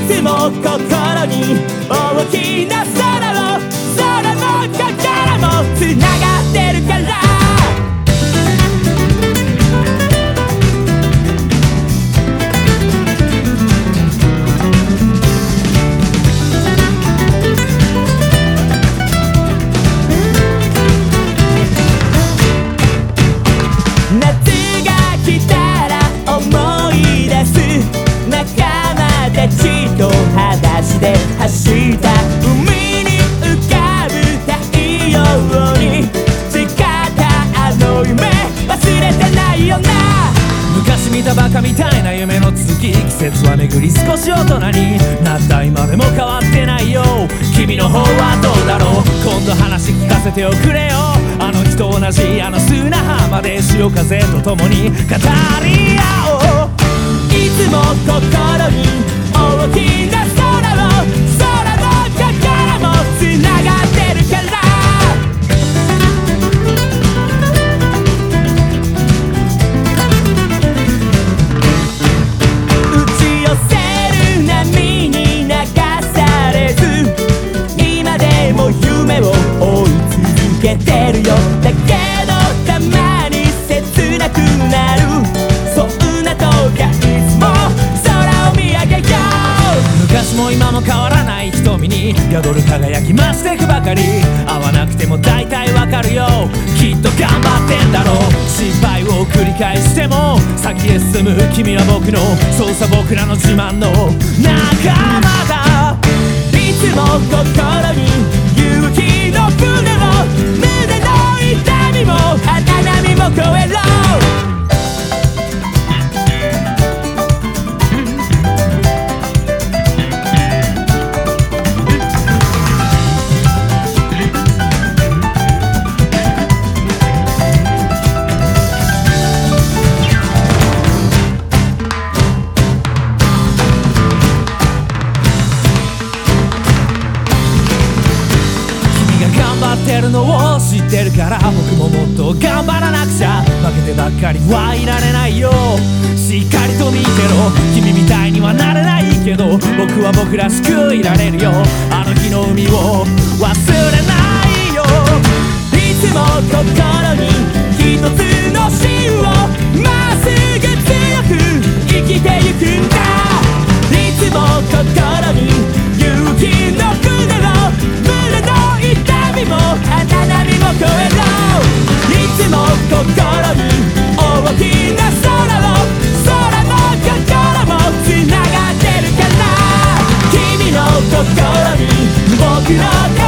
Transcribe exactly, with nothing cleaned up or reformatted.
つも心に大きな空を、空も心もつながってるから。走った海に浮かぶ太陽に誓ったあの夢忘れてないよな。 昔見たバカみたいな夢の続き、季節は巡り少し大人になった今でも変わってないよ。君の方はどうだろう、今度話聞かせておくれよ。あの日と同じあの砂浜で潮風と共に語り合おう。いつも心に大きな空を、空も心もつながってるから。打ち寄せる波に流されず、今でも夢を追い続けてるよ。だけどたまに切なくなる、そんな時はいつも空を見上げよう。昔も今も変わらない瞳に宿る輝き増してくばかり。会わなくても大体わかるよ、きっと頑張ってんだろう。失敗を繰り返しても先へ進む君は僕の、そうさ僕らの自慢の仲間だ。いつも心に勇気の船を、胸の痛みも荒波も越えろ。てるのを知ってるから僕ももっと頑張らなくちゃ。負けてばっかりはいられないよ、しっかりと見てろ。君みたいにはなれないけど僕は僕らしくいられるよ。あの日の海を忘れないよ。いつも心に一つの芯をまっすぐ強く生きてゆくんだ。いつも心に勇気の船を、胸の痛みも荒波も越えろ。いつも心に大きな空を、空も心もつながってるから。君の心に僕の